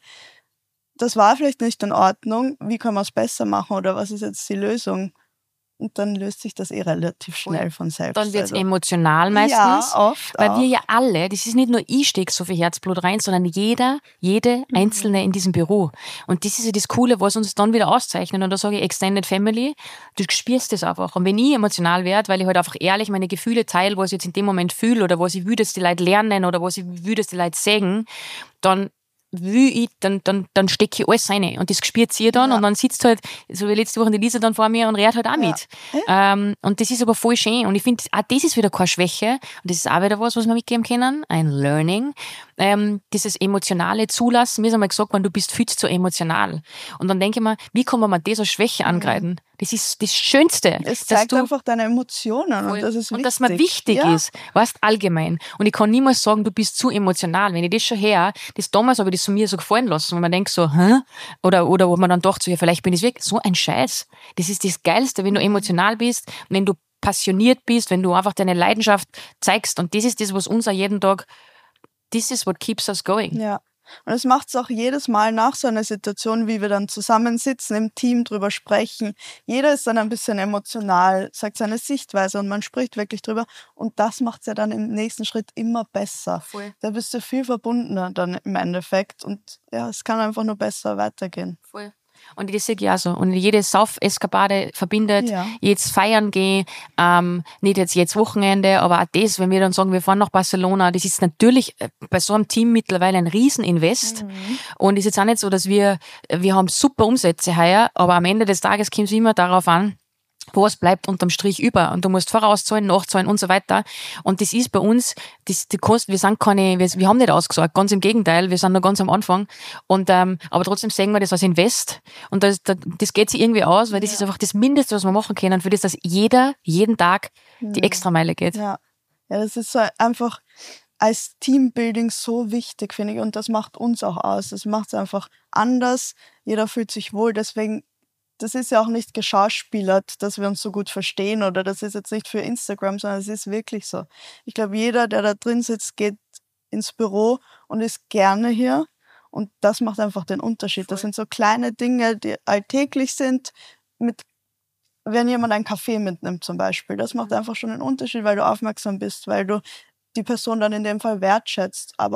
das war vielleicht nicht in Ordnung, wie kann man es besser machen oder was ist jetzt die Lösung? Und dann löst sich das eh relativ schnell von selbst. Dann wird es also. emotional meistens. Ja, oft Weil auch. wir ja alle, das ist nicht nur ich stecke so viel Herzblut rein, sondern jeder, jede Einzelne in diesem Büro. Und das ist ja das Coole, was uns dann wieder auszeichnet. Und da sage ich Extended Family, du spürst das einfach. Und wenn ich emotional werde, weil ich halt einfach ehrlich meine Gefühle teile, was ich jetzt in dem Moment fühle oder was ich will, dass die Leute lernen oder was ich will, dass die Leute sagen, dann will ich, dann, dann, dann stecke ich alles rein. Und das spürt sie dann Ja. und dann sitzt halt, so wie letzte Woche die Lisa dann vor mir und redet halt auch Ja. mit. Ähm, und das ist aber voll schön. Und ich finde, auch das ist wieder keine Schwäche. Und das ist auch wieder was, was wir mitgeben können. Ein Learning. Ähm, dieses emotionale Zulassen. Mir ist einmal gesagt worden, du bist viel zu emotional. Und dann denke ich mir, wie kann man mir das als Schwäche angreifen? Das ist das Schönste. Es dass zeigt du einfach deine Emotionen und das ist wichtig. und dass man wichtig ja. ist, weißt, allgemein. Und ich kann niemals sagen, du bist zu emotional. Wenn ich das schon her, das damals habe ich das von mir so gefallen lassen, wo man denkt so, hä? Oder, oder wo man dann dachte so, ja, vielleicht bin ich wirklich so ein Scheiß. Das ist das Geilste, wenn du emotional bist, wenn du passioniert bist, wenn du einfach deine Leidenschaft zeigst. Und das ist das, was uns auch jeden Tag, this is what keeps us going. Ja. Und es macht es auch jedes Mal nach so einer Situation, wie wir dann zusammensitzen, im Team drüber sprechen. Jeder ist dann ein bisschen emotional, sagt seine Sichtweise und man spricht wirklich drüber. Und das macht es ja dann im nächsten Schritt immer besser. Voll. Da bist du viel verbundener dann im Endeffekt. Und ja, es kann einfach nur besser weitergehen. Voll. Und das sehe ich auch so. Und jede Sauf-Eskapade verbindet, Ja. jetzt feiern gehen, ähm, nicht jetzt jetzt Wochenende, aber auch das, wenn wir dann sagen, wir fahren nach Barcelona, das ist natürlich äh, bei so einem Team mittlerweile ein Rieseninvest. Mhm. Und es ist jetzt auch nicht so, dass wir, wir haben super Umsätze heuer, aber am Ende des Tages kommt es immer darauf an, was bleibt unterm Strich über? Und du musst vorauszahlen, nachzahlen und so weiter. Und das ist bei uns, das, die Kosten, wir sind keine, wir, wir haben nicht ausgesorgt, ganz im Gegenteil, wir sind noch ganz am Anfang. Und, ähm, aber trotzdem sehen wir das als Invest. Und das, das, das geht sich irgendwie aus, weil das Ja. ist einfach das Mindeste, was wir machen können, für das, dass jeder, jeden Tag die Mhm. Extrameile geht. Ja. Ja, das ist so einfach als Teambuilding so wichtig, finde ich. Und das macht uns auch aus. Das macht es einfach anders. Jeder fühlt sich wohl. Deswegen, das ist ja auch nicht geschauspielert, dass wir uns so gut verstehen oder das ist jetzt nicht für Instagram, sondern es ist wirklich so. Ich glaube, jeder, der da drin sitzt, geht ins Büro und ist gerne hier und das macht einfach den Unterschied. Das Voll. sind so kleine Dinge, die alltäglich sind, mit, wenn jemand einen Kaffee mitnimmt zum Beispiel. Das macht einfach schon einen Unterschied, weil du aufmerksam bist, weil du die Person dann in dem Fall wertschätzt, aber auch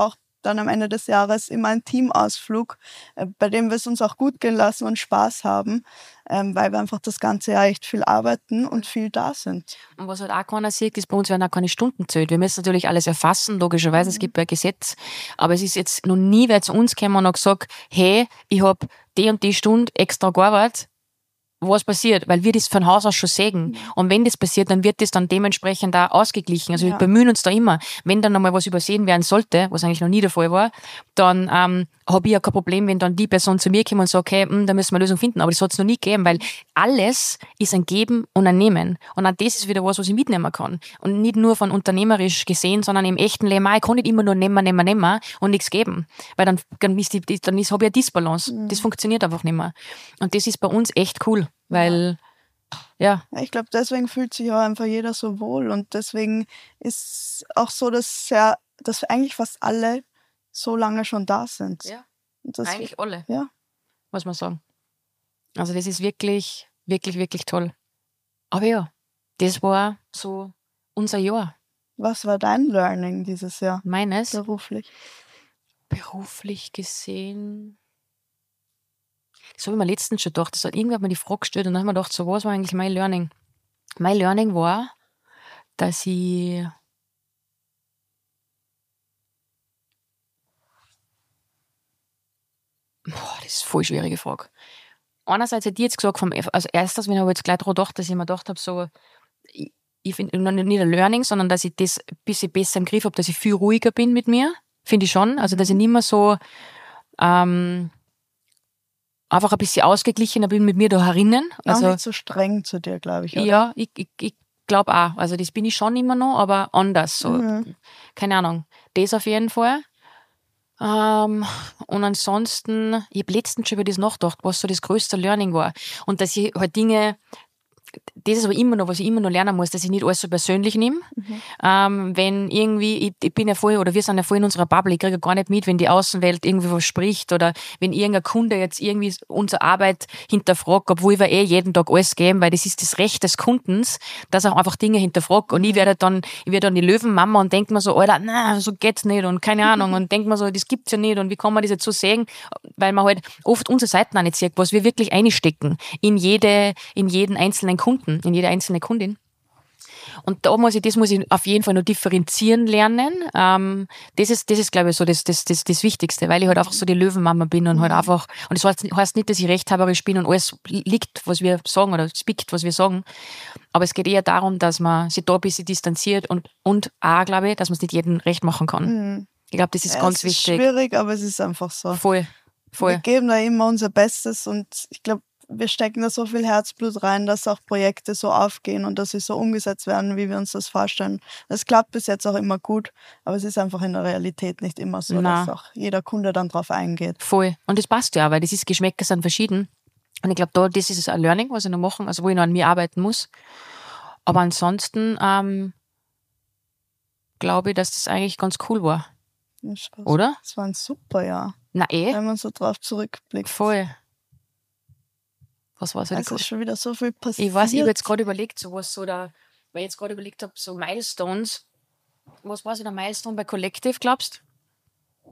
dann am Ende des Jahres immer einen Teamausflug, äh, bei dem wir es uns auch gut gehen lassen und Spaß haben, ähm, weil wir einfach das ganze Jahr echt viel arbeiten und viel da sind. Und was halt auch keiner sieht, ist, bei uns werden auch keine Stunden gezählt. Wir müssen natürlich alles erfassen, logischerweise, mhm. es gibt ja ein Gesetz, aber es ist jetzt noch nie wer zu uns gekommen und hat gesagt, hey, ich habe die und die Stunde extra gearbeitet, was passiert, weil wir das von Haus aus schon sehen. Ja. Und wenn das passiert, dann wird das dann dementsprechend auch ausgeglichen. Also ja. wir bemühen uns da immer. Wenn dann nochmal was übersehen werden sollte, was eigentlich noch nie der Fall war, dann ähm, habe ich ja kein Problem, wenn dann die Person zu mir kommt und sagt, okay, mh, da müssen wir eine Lösung finden. Aber das hat es noch nie gegeben, weil alles ist ein Geben und ein Nehmen. Und auch das ist wieder was, was ich mitnehmen kann. Und nicht nur von unternehmerisch gesehen, sondern im echten Leben auch. Ich kann nicht immer nur nehmen, nehmen, nehmen und nichts geben. Weil dann, dann, ist die, dann ist, habe ich eine Disbalance. Mhm. Das funktioniert einfach nicht mehr. Und das ist bei uns echt cool. Weil, ja. ja. Ich glaube, deswegen fühlt sich auch einfach jeder so wohl und deswegen ist auch so, dass, ja, dass eigentlich fast alle so lange schon da sind. Ja, das, eigentlich alle, ja. muss man sagen. Also das ist wirklich, wirklich, wirklich toll. Aber ja, das war so unser Jahr. Was war dein Learning dieses Jahr? Meines? Beruflich. Beruflich gesehen... Das habe ich mir letztens schon gedacht. Das hat irgendwer mir die Frage gestellt und dann habe ich mir gedacht, so was war eigentlich mein Learning? Mein Learning war, dass ich Boah, das ist eine voll schwierige Frage. Einerseits hätte ich jetzt gesagt, vom, also erstes, wenn ich jetzt gleich daran gedacht, dass ich mir gedacht habe, so, ich, ich finde nicht ein Learning, sondern dass ich das ein bisschen besser im Griff habe, dass ich viel ruhiger bin mit mir. Finde ich schon. Also, dass ich nicht mehr so, ähm, einfach ein bisschen ausgeglichener bin mit mir da herinnen. Also auch nicht so streng zu dir, glaube ich, oder? Ja, ich, ich, ich glaube auch. Also das bin ich schon immer noch, aber anders. So. Mhm. Keine Ahnung. Das auf jeden Fall. Ähm, und ansonsten, ich habe letztens schon über das nachgedacht, was so das größte Learning war. Und dass ich halt Dinge... Das ist aber immer noch, was ich immer noch lernen muss, dass ich nicht alles so persönlich nehme. Mhm. Ähm, wenn irgendwie, ich, ich bin ja voll, oder wir sind ja voll in unserer Bubble, ich kriege gar nicht mit, wenn die Außenwelt irgendwie was spricht oder wenn irgendein Kunde jetzt irgendwie unsere Arbeit hinterfragt, obwohl wir eh jeden Tag alles geben, weil das ist das Recht des Kundens, dass er einfach Dinge hinterfragt. Und ich werde dann, ich werde dann die Löwenmama und denke mir so, Alter, na, so geht's nicht und keine Ahnung und denke mir so, das gibt's ja nicht und wie kann man das jetzt so sehen, weil man halt oft unsere Seiten auch nicht sieht, was wir wirklich einstecken in jede, in jeden einzelnen Kunden, in jede einzelne Kundin. Und da muss ich, das muss ich auf jeden Fall noch differenzieren lernen. Ähm, das ist, das ist, glaube ich, so das, das, das, das Wichtigste, weil ich halt einfach so die Löwenmama bin und halt einfach, und das heißt, heißt nicht, dass ich rechthaberisch bin und alles liegt, was wir sagen, oder spickt, was wir sagen. Aber es geht eher darum, dass man sich da ein bisschen distanziert und, und auch, glaube ich, dass man es nicht jedem recht machen kann. Mhm. Ich glaube, das ist ja, ganz es wichtig. Es ist schwierig, aber es ist einfach so. Voll, voll. Wir geben da immer unser Bestes und ich glaube, wir stecken da so viel Herzblut rein, dass auch Projekte so aufgehen und dass sie so umgesetzt werden, wie wir uns das vorstellen. Das klappt bis jetzt auch immer gut, aber es ist einfach in der Realität nicht immer so, Na. dass auch jeder Kunde dann drauf eingeht. Voll. Und das passt ja, weil das ist, Geschmäcker sind verschieden. Und ich glaube, da, das ist ein Learning, was ich noch machen, also wo ich noch an mir arbeiten muss. Aber ansonsten ähm, glaube ich, dass das eigentlich ganz cool war. Das war, oder? Das war ein super Jahr. Na eh. Wenn man so drauf zurückblickt. Voll. Was war so Es ist schon wieder so viel passiert. Ich weiß, ich habe jetzt gerade überlegt, so was so da, weil ich jetzt gerade überlegt habe, so Milestones. Was war so der Milestone bei Collective, glaubst du?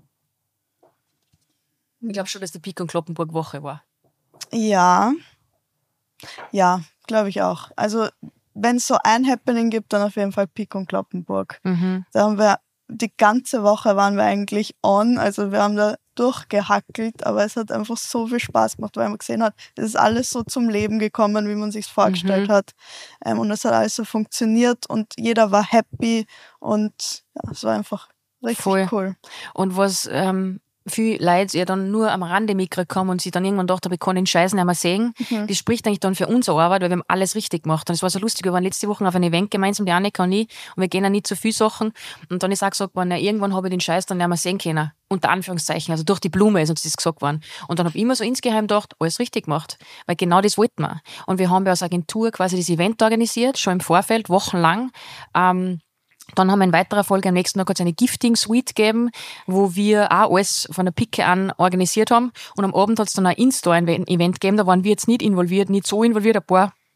Ich glaube schon, dass die Pik und Kloppenburg Woche war. Ja. Ja, glaube ich auch. Also, wenn es so ein Happening gibt, dann auf jeden Fall Pik und Kloppenburg. Mhm. Da haben wir die ganze Woche waren wir eigentlich on, also wir haben da durchgehackelt, aber es hat einfach so viel Spaß gemacht, weil man gesehen hat, es ist alles so zum Leben gekommen, wie man sich vorgestellt Mhm. hat, ähm, und es hat alles so funktioniert und jeder war happy und ja, es war einfach richtig Voll. cool. Und was ähm, viele Leute ja dann nur am Rande mitgekriegt haben und sie dann irgendwann gedacht haben, ich kann den Scheiß nicht mehr sehen, Mhm. das spricht eigentlich dann für unsere Arbeit, weil wir haben alles richtig gemacht. Und es war so lustig, wir waren letzte Woche auf einem Event gemeinsam, die Annika und ich, und wir gehen ja nicht so viele Sachen. Und dann ist auch gesagt worden, ja, irgendwann habe ich den Scheiß dann nicht mehr sehen können. Unter Anführungszeichen, also durch die Blume ist uns das gesagt worden. Und dann habe ich immer so insgeheim gedacht, alles richtig gemacht. Weil genau das wollten wir. Und wir haben ja als Agentur quasi das Event organisiert, schon im Vorfeld, wochenlang. Ähm, Dann haben wir in weiterer Folge am nächsten Tag hat es eine Gifting-Suite gegeben, wo wir auch alles von der Picke an organisiert haben. Und am Abend hat es dann ein In-Store-Event gegeben, da waren wir jetzt nicht involviert, nicht so involviert, ein paar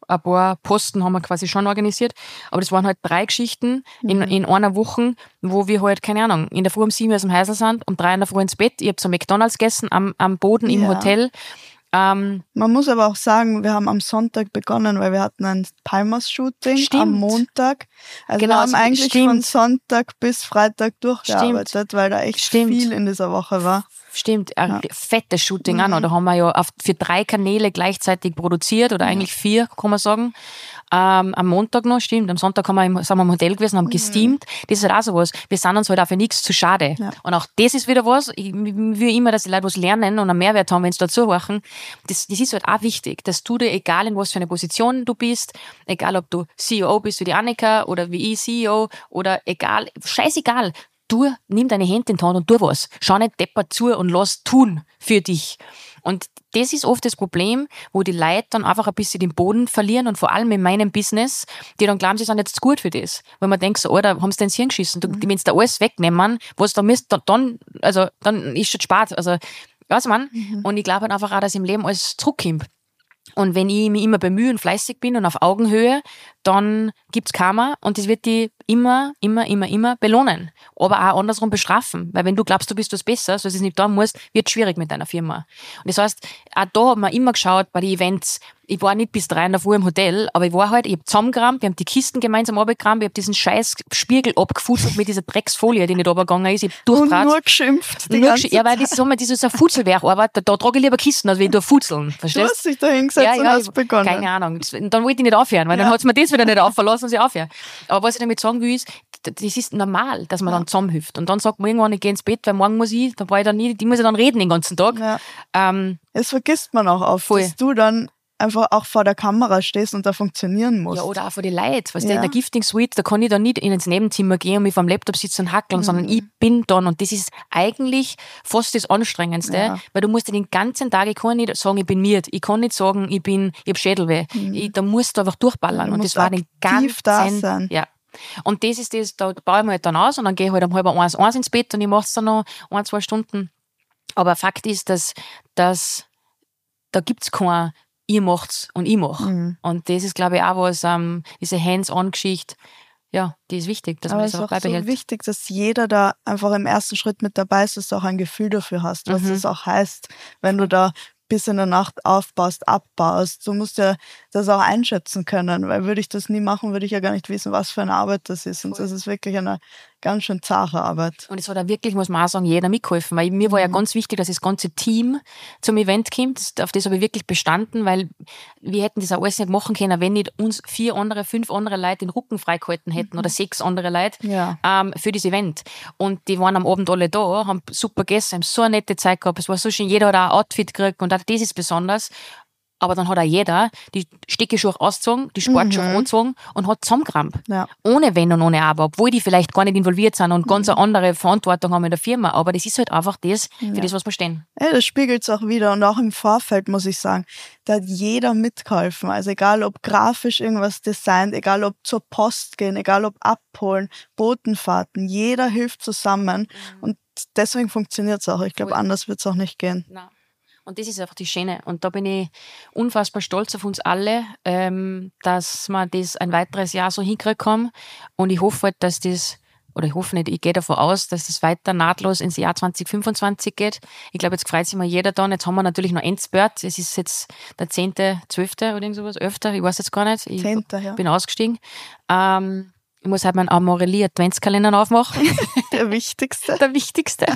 ein paar Posten haben wir quasi schon organisiert, aber das waren halt drei Geschichten in, Mhm. in einer Woche, wo wir halt, keine Ahnung, in der Früh um sieben aus dem Häusl sind, um drei in der Früh ins Bett, ich hab so McDonalds gegessen, am, am Boden im Ja. Hotel. Ähm, Man muss aber auch sagen, wir haben am Sonntag begonnen, weil wir hatten ein Palmas-Shooting Stimmt. am Montag. Also Genau, wir haben also eigentlich stimmt. von Sonntag bis Freitag durchgearbeitet, weil da echt Stimmt. viel in dieser Woche war. Stimmt, ein Ja. fettes Shooting Mhm. auch noch. Da haben wir ja auf, für drei Kanäle gleichzeitig produziert, oder Ja. eigentlich vier, kann man sagen. Ähm, am Montag noch, stimmt. Am Sonntag haben wir im, sind wir im Hotel gewesen, haben Mhm. gesteamt. Das ist halt auch sowas. Wir sind uns halt auch für nichts zu schade. Ja. Und auch das ist wieder was. Ich, ich will immer, dass die Leute was lernen und einen Mehrwert haben, wenn sie dazu horchen. Das, das ist halt auch wichtig, dass du dir, egal in was für eine Position du bist, egal ob du C E O bist wie die Annika oder wie ich C E O oder egal, scheißegal, du, nimm deine Hände in die Hand und tu was. Schau nicht deppert zu und lass tun für dich. Und das ist oft das Problem, wo die Leute dann einfach ein bisschen den Boden verlieren und vor allem in meinem Business, die dann glauben, sie sind jetzt gut für das. Weil man denkt so, Alter, haben sie denn ins Hirn geschissen? Du, wenn sie da alles wegnehmen, was da misst, dann, also, dann ist schon spart. Also, weißt du, man? Mhm. Und ich glaube halt einfach auch, dass im Leben alles zurückkommt. Und wenn ich mich immer bemühe und fleißig bin und auf Augenhöhe, dann gibt's Karma und das wird die immer, immer, immer, immer belohnen. Aber auch andersrum bestrafen. Weil wenn du glaubst, du bist was Besseres, was es nicht da musst, wird schwierig mit deiner Firma. Und das heißt, auch da haben wir immer geschaut bei den Events. Ich war nicht bis drei in der Früh im Hotel, aber ich war halt, ich hab zusammengerammt, wir haben die Kisten gemeinsam abgerammt, ich hab diesen scheiß Spiegel abgefutzelt mit dieser Drecksfolie, die nicht runtergegangen ist. Ich hab Und durchgratzt. nur geschimpft die Nur ganze gesch- ja, weil Zeit. das, sagen wir, das ist ein Futzelwerkarbeit, da, da trage ich lieber Kisten, als wenn ich da futzeln. Du Verstehst? hast dich da hingesetzt und hast ich- begonnen. Keine Ahnung. Das- Dann wollte ich nicht aufhören, weil Ja. dann hat's mir das wieder nicht aufverlassen, dass ich aufhöre. Aber was ich damit sagen will, ist, d- das ist normal, dass man Ja. dann zusammenhilft. Und dann sagt man irgendwann, ich gehe ins Bett, weil morgen muss ich, da war ich dann nie, die muss ich dann reden den ganzen Tag. Ja. Ähm, Das vergisst man auch oft, Voll. dass du dann einfach auch vor der Kamera stehst und da funktionieren musst. ja, oder auch von den Leuten. Weißt du, Ja. in der Gifting Suite, da kann ich dann nicht in ins Nebenzimmer gehen und mich vom Laptop sitzen und hackeln, Mhm. sondern ich bin dann. Und das ist eigentlich fast das Anstrengendste, Ja. weil du musst dir den ganzen Tag, ich kann nicht sagen, ich bin miert. Ich kann nicht sagen, ich bin, ich hab Schädelweh. Ich, da musst du einfach durchballern. Mhm. Du und musst das war den aktiv ganzen, da sein. ja. Und das ist das, da baue ich mir halt dann aus und dann gehe ich halt um halb eins, eins ins Bett und ich mach's dann noch ein, zwei Stunden. Aber Fakt ist, dass, dass da gibt's kein ihr macht's und ich mach. Mhm. Und das ist, glaube ich, auch was, ähm, diese Hands-on-Geschichte, ja, die ist wichtig, dass Aber man es das ist auch auch so beibehält. wichtig, dass jeder da einfach im ersten Schritt mit dabei ist, dass du auch ein Gefühl dafür hast, was Mhm. das auch heißt, wenn du da bis in der Nacht aufbaust, abbaust. Du musst ja das auch einschätzen können, weil würde ich das nie machen, würde ich ja gar nicht wissen, was für eine Arbeit das ist. Und Voll. das ist wirklich eine ganz schön zahre Arbeit. Und es hat auch wirklich, muss man auch sagen, jeder mitgeholfen, weil mir war ja Mhm. ganz wichtig, dass das ganze Team zum Event kommt. Das- Auf das habe ich wirklich bestanden, weil wir hätten das auch alles nicht machen können, wenn nicht uns vier andere, fünf andere Leute den Rücken freigehalten hätten oder sechs andere Leute Ja. ähm, für das Event. Und die waren am Abend alle da, haben super gegessen, haben so eine nette Zeit gehabt. Es war so schön, jeder hat auch ein Outfit gekriegt und auch das ist besonders. Aber dann hat auch jeder die Steckeschuhe ausgezogen, die Sportschuhe Mhm. angezogen und hat zusammengerammt. Ja. Ohne Wenn und ohne Aber, obwohl die vielleicht gar nicht involviert sind und ganz eine andere Verantwortung haben in der Firma. Aber das ist halt einfach das, für Ja. das, was wir stehen. Ja, das spiegelt es auch wieder. Und auch im Vorfeld, muss ich sagen, da hat jeder mitgeholfen. Also egal, ob grafisch irgendwas designt, egal, ob zur Post gehen, egal, ob abholen, Botenfahrten, jeder hilft zusammen. Und deswegen funktioniert es auch. Ich glaube, Voll. anders wird es auch nicht gehen. Nein. Und das ist einfach die Schöne. Und da bin ich unfassbar stolz auf uns alle, ähm, dass wir das ein weiteres Jahr so hinkriegen haben. Und ich hoffe halt, dass das, oder ich hoffe nicht, ich gehe davon aus, dass das weiter nahtlos ins Jahr zwanzig fünfundzwanzig geht. Ich glaube, jetzt freut sich mal jeder dann. Jetzt haben wir natürlich noch Endspurt. Es ist jetzt der zehnte, zwölfte oder irgend sowas, elfte, ich weiß jetzt gar nicht. Ich Zehnter, ja. bin ausgestiegen. Ähm, ich muss halt meinen Amorelie Adventskalender aufmachen. Der wichtigste. Der wichtigste.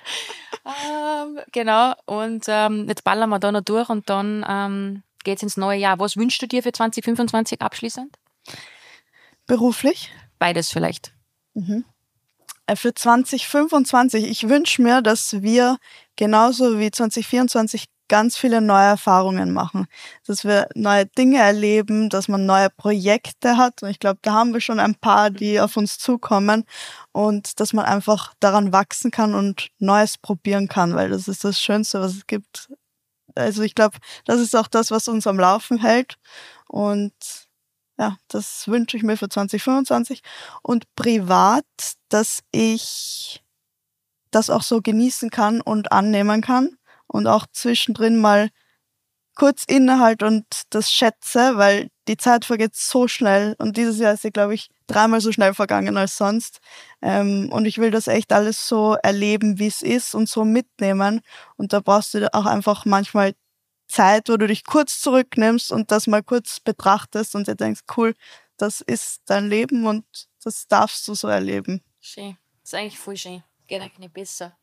ähm, genau, und ähm, jetzt ballern wir da noch durch und dann ähm, geht's ins neue Jahr. Was wünschst du dir für zwanzig fünfundzwanzig abschließend? Beruflich. Beides vielleicht. Mhm. Äh, Für zwanzig fünfundzwanzig, ich wünsche mir, dass wir genauso wie zwanzig vierundzwanzig ganz viele neue Erfahrungen machen, dass wir neue Dinge erleben, dass man neue Projekte hat. Und ich glaube, da haben wir schon ein paar, die auf uns zukommen und dass man einfach daran wachsen kann und Neues probieren kann, weil das ist das Schönste, was es gibt. Also ich glaube, das ist auch das, was uns am Laufen hält. Und ja, das wünsche ich mir für zwanzig fünfundzwanzig. Und privat, dass ich das auch so genießen kann und annehmen kann und auch zwischendrin mal kurz innehalte und das schätze, weil die Zeit vergeht so schnell und dieses Jahr ist sie, glaube ich, dreimal so schnell vergangen als sonst. Ähm, und ich will das echt alles so erleben, wie es ist und so mitnehmen. Und da brauchst du auch einfach manchmal Zeit, wo du dich kurz zurücknimmst und das mal kurz betrachtest und dir denkst, cool, das ist dein Leben und das darfst du so erleben. Schön. Das ist eigentlich voll schön. Geht eigentlich nicht besser.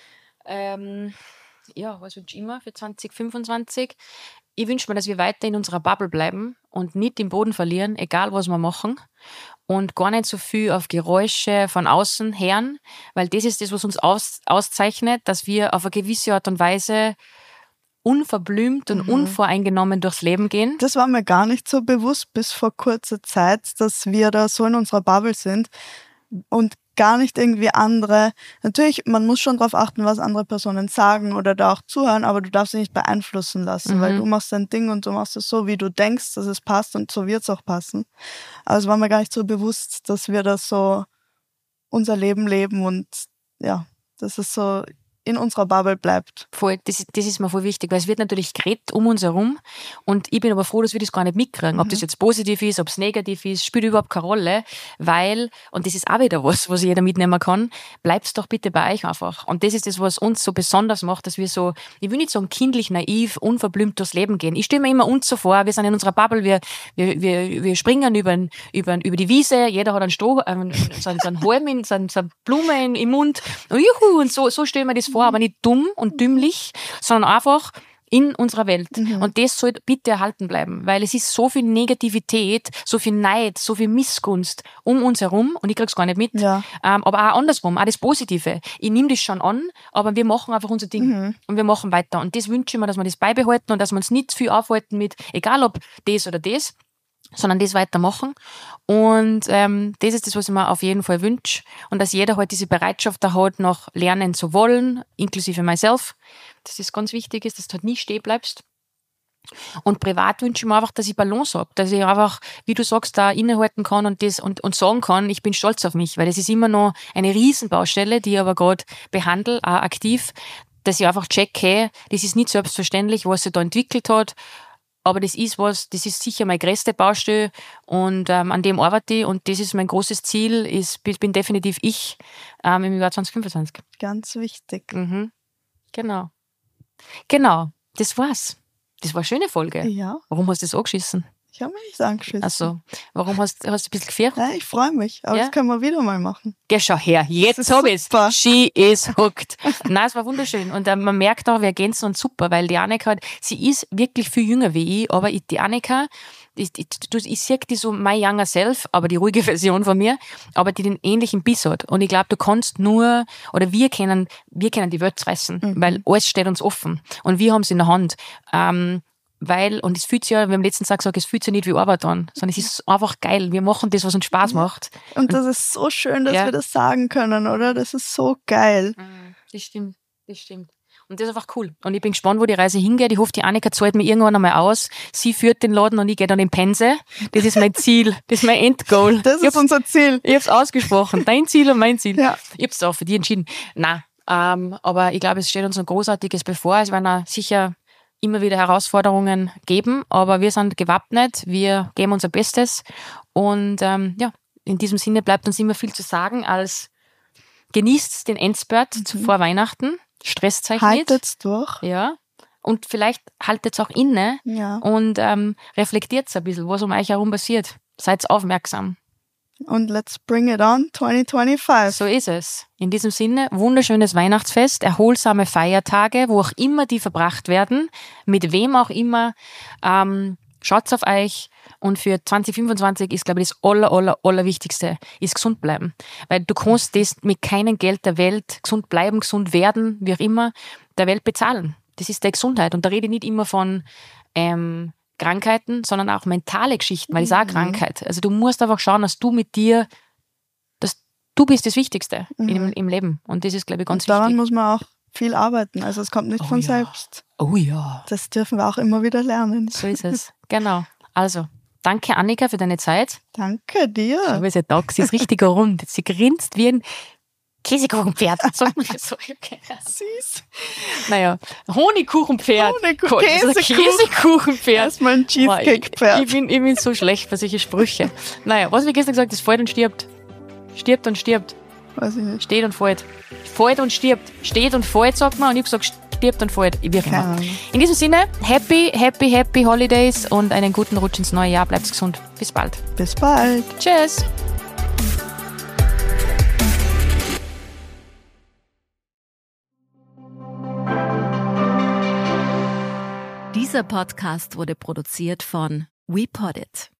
Ähm, ja, was wünsche ich immer für zwanzig fünfundzwanzig? Ich wünsche mir, dass wir weiter in unserer Bubble bleiben und nicht den Boden verlieren, egal was wir machen. Und gar nicht so viel auf Geräusche von außen hören, weil das ist das, was uns aus, auszeichnet, dass wir auf eine gewisse Art und Weise unverblümt und mhm. unvoreingenommen durchs Leben gehen. Das war mir gar nicht so bewusst bis vor kurzer Zeit, dass wir da so in unserer Bubble sind und gar nicht irgendwie andere. Natürlich, man muss schon darauf achten, was andere Personen sagen oder da auch zuhören, aber du darfst dich nicht beeinflussen lassen, mhm. weil du machst dein Ding und du machst es so, wie du denkst, dass es passt und so wird es auch passen. Aber es war mir gar nicht so bewusst, dass wir da so unser Leben leben und ja, dass es so in unserer Bubble bleibt. Voll, das, das ist mir voll wichtig, weil es wird natürlich geredet um uns herum und ich bin aber froh, dass wir das gar nicht mitkriegen. Ob mhm. das jetzt positiv ist, ob es negativ ist, spielt überhaupt keine Rolle, weil, und das ist auch wieder was, was jeder mitnehmen kann, bleibt's doch bitte bei euch einfach. Und das ist das, was uns so besonders macht, dass wir so, ich will nicht sagen kindlich, naiv, unverblümt durchs Leben gehen. Ich stelle mir immer uns so vor, wir sind in unserer Bubble, wir, wir, wir, wir springen über, über, über die Wiese, jeder hat einen Stroh, ähm, so, so einen Halm, in, so, so eine Blume in, im Mund, und juhu, und so, so stellen wir das vor, aber nicht dumm und dümmlich, sondern einfach in unserer Welt. Mhm. Und das soll bitte erhalten bleiben, weil es ist so viel Negativität, so viel Neid, so viel Missgunst um uns herum und ich krieg's gar nicht mit. Ja. Ähm, aber auch andersrum, auch das Positive. Ich nehme das schon an, aber wir machen einfach unser Ding mhm. und wir machen weiter. Und das wünsche ich mir, dass wir das beibehalten und dass wir uns nicht zu viel aufhalten mit, egal ob das oder das, sondern das weitermachen. Und ähm, das ist das, was ich mir auf jeden Fall wünsche. Und dass jeder halt diese Bereitschaft da hat, noch lernen zu wollen, inklusive myself. Das ist ganz wichtig, ist, dass du halt nie stehen bleibst. Und privat wünsche ich mir einfach, dass ich Balance habe, dass ich einfach, wie du sagst, da innehalten kann und das und, und sagen kann, ich bin stolz auf mich, weil das ist immer noch eine Riesenbaustelle, die ich aber gerade behandle, auch aktiv, dass ich einfach check, hey, das ist nicht selbstverständlich, was sich da entwickelt hat. Aber das ist was, das ist sicher meine größte Baustelle und ähm, an dem arbeite ich und das ist mein großes Ziel, ist, bin definitiv ich ähm, im Jahr zwanzig fünfundzwanzig. Ganz wichtig. Mhm. Genau. Genau, das war's. Das war eine schöne Folge. Ja. Warum hast du das angeschissen? Ich habe mich nicht angeschissen. Ach so. Warum hast, hast du ein bisschen gefährdet? Ja, ich freue mich, aber ja? Das können wir wieder mal machen. Geh, schau her, jetzt hab ich's. She is hooked. Nein, es war wunderschön. Und äh, man merkt auch, wir ergänzen uns super, weil die Annika, sie ist wirklich viel jünger wie ich, aber ich, die Annika, ich, ich, ich sehe die so my younger self, aber die ruhige Version von mir, aber die den ähnlichen Biss hat. Und ich glaube, du kannst nur, oder wir können, wir können die Welt fressen, mhm. weil alles steht uns offen. Und wir haben es in der Hand. Ähm, Weil, und es fühlt sich ja, wir haben letzten Tag gesagt, es fühlt sich nicht wie Arbeit an, sondern es ist einfach geil. Wir machen das, was uns Spaß macht. Und das ist so schön, dass ja. wir das sagen können, oder? Das ist so geil. Das stimmt, das stimmt. Und das ist einfach cool. Und ich bin gespannt, wo die Reise hingeht. Ich hoffe, die Annika zahlt mir irgendwann einmal aus. Sie führt den Laden und ich gehe dann in Pense. Das ist mein Ziel. Das ist mein Endgoal. Das ist unser Ziel. Ich habe es ausgesprochen. Dein Ziel und mein Ziel. Ja. Ich habe es auch für dich entschieden. Nein, ähm, aber ich glaube, es steht uns ein Großartiges bevor. Es werden auch sicher immer wieder Herausforderungen geben, aber wir sind gewappnet, wir geben unser Bestes und ähm, ja, in diesem Sinne bleibt uns immer viel zu sagen, als genießt den Endspurt mhm. vor Weihnachten, stresst euch nicht. Haltet's durch. Ja, und vielleicht haltet's auch inne ja. und ähm, reflektiert ein bisschen, was um euch herum passiert. Seid aufmerksam. Und let's bring it on zwanzig fünfundzwanzig. So ist es. In diesem Sinne, wunderschönes Weihnachtsfest, erholsame Feiertage, wo auch immer die verbracht werden, mit wem auch immer. Ähm, schaut's auf euch. Und für zwanzig fünfundzwanzig ist, glaube ich, das aller, aller, aller Wichtigste, ist gesund bleiben. Weil du kannst das mit keinem Geld der Welt gesund bleiben, gesund werden, wie auch immer, der Welt bezahlen. Das ist der Gesundheit. Und da rede ich nicht immer von ähm, Krankheiten, sondern auch mentale Geschichten, weil es ist auch eine Krankheit. Also du musst einfach schauen, dass du mit dir, dass du bist das Wichtigste mhm. im, im Leben. Und das ist, glaube ich, ganz und daran wichtig. Daran muss man auch viel arbeiten. Also es kommt nicht oh von ja. selbst. Oh ja. Das dürfen wir auch immer wieder lernen. So ist es. Genau. Also, danke Annika für deine Zeit. Danke dir. Schau, wie sie da, sie ist richtig rund. Sie grinst wie ein Käsekuchenpferd. Sagt man das so? Okay. Süß. Naja, Honigkuchenpferd. Honigkuchen, Gott, das ist ein Käsekuchenpferd. Erstmal ein Cheesecake-Pferd. Ich, ich, bin, ich bin so schlecht für solche Sprüche. Naja, was habe ich gestern gesagt? Das fällt und stirbt. Stirbt und stirbt. Weiß ich nicht. Steht und fällt. Fällt und stirbt. Steht und fällt, sagt man. Und ich habe gesagt, stirbt und fällt. Wie auch immer. Keine Ahnung. In diesem Sinne, happy, happy, happy Holidays und einen guten Rutsch ins neue Jahr. Bleibt gesund. Bis bald. Bis bald. Tschüss. Dieser Podcast wurde produziert von WePoddit.